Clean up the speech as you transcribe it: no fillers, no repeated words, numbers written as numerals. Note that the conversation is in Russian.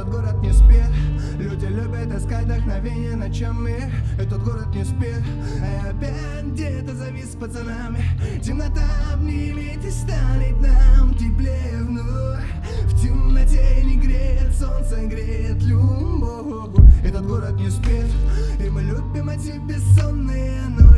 Этот город не спит, люди любят искать вдохновение ночами. Этот город не спит, а я опять где-то завис с пацанами. Темнота обнимет и станет нам теплее вновь. В темноте не греет солнце, греет любовь. Этот город не спит, и мы любим эти бессонные ночи.